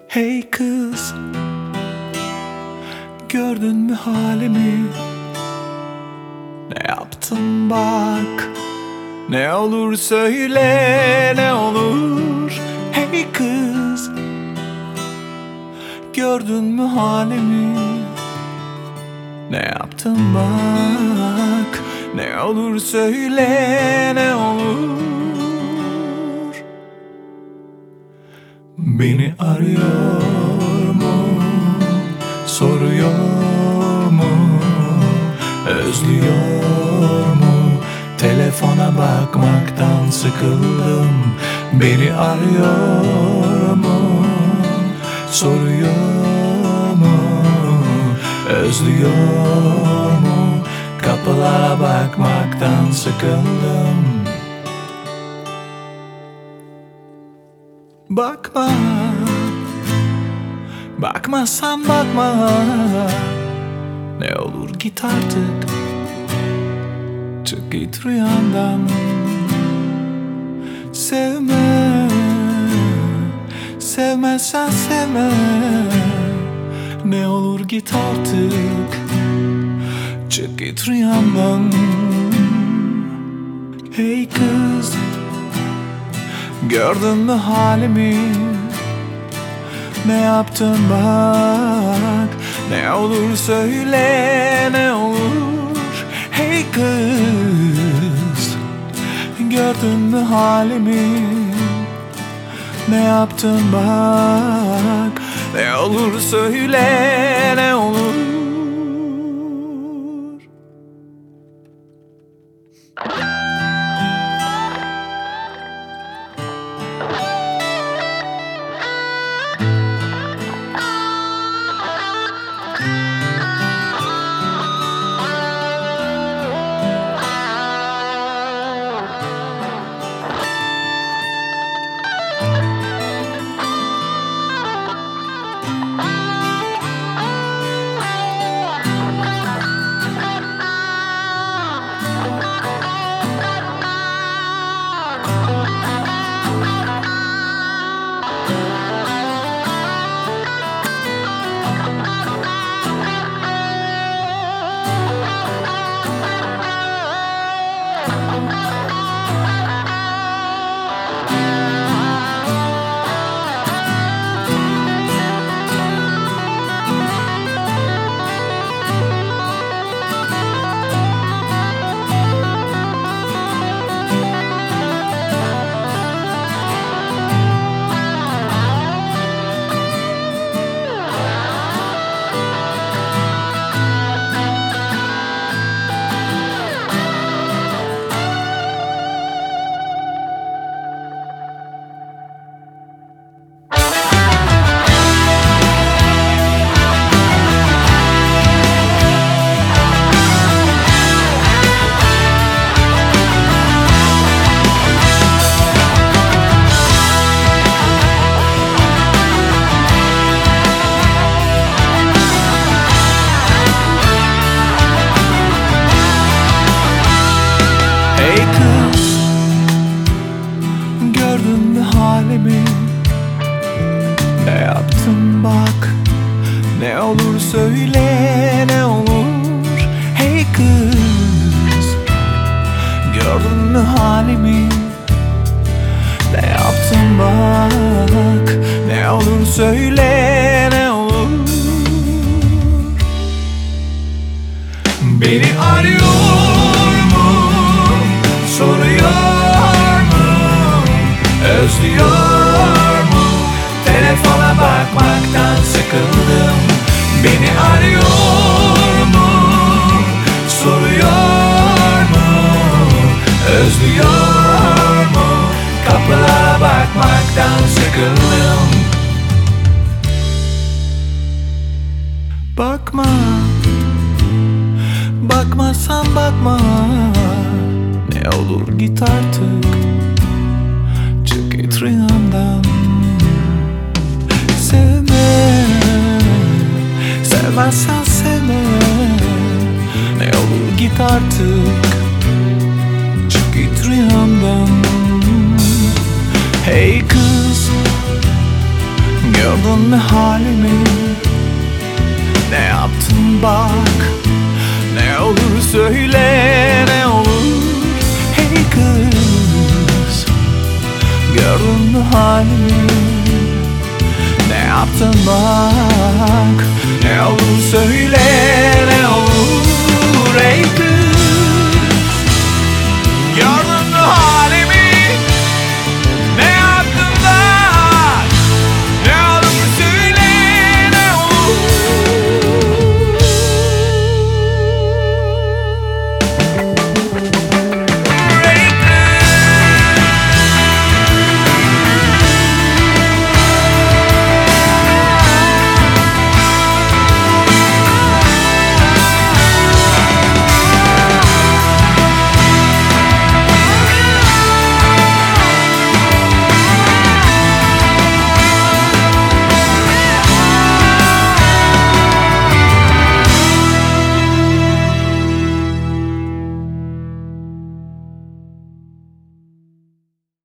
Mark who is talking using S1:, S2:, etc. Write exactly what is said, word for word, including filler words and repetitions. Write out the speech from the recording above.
S1: Hey kız, gördün mü halimi? Ne yaptın bak? Ne olur söyle, ne olur. Hey kız, gördün mü halimi? Ne yaptın bak? Ne olur söyle, ne olur. Beni arıyor mu? Soruyor mu? Özlüyor mu? Telefona bakmaktan sıkıldım. Beni arıyor mu? Soruyor mu? Özlüyor mu? Kapılara bakmaktan sıkıldım. Bakma, bakmazsan bakma. Ne olur git artık, çık git rüyamdan. Sevme, sevmezsen sevme. Ne olur git artık, çık git rüyamdan. Hey kız, gördün mü halimi? Ne yaptın bak? Ne olur söyle, ne olur. Hey kız, gördün mü halimi? Ne yaptın bak? Ne olur söyle, ne olur. Ne yaptın bak? Ne olur söyle, ne olur. Hey kız, gördün mü halimi? Ne yaptın bak? Ne olur söyle, ne olur. Beni arıyor mu? Soruyor mu? Özlüyor mu? Telefona bakmaktan sıkıldım. Beni arıyor mu? Soruyor mu? Özlüyor mu? Kapılara bakmaktan sıkıldım. Bakma, bakmazsan bakma. Ne olur git artık, çık git rüyamdan. Sevme, sevmezsen sevme. Ne olur git artık, çık git rüyamdan. Hey kız, Gördün mü halimi? Ne yaptın bak? Ne olur söyle, ne olur? Hey kız, gördün mü halimi? Ne yaptın bak?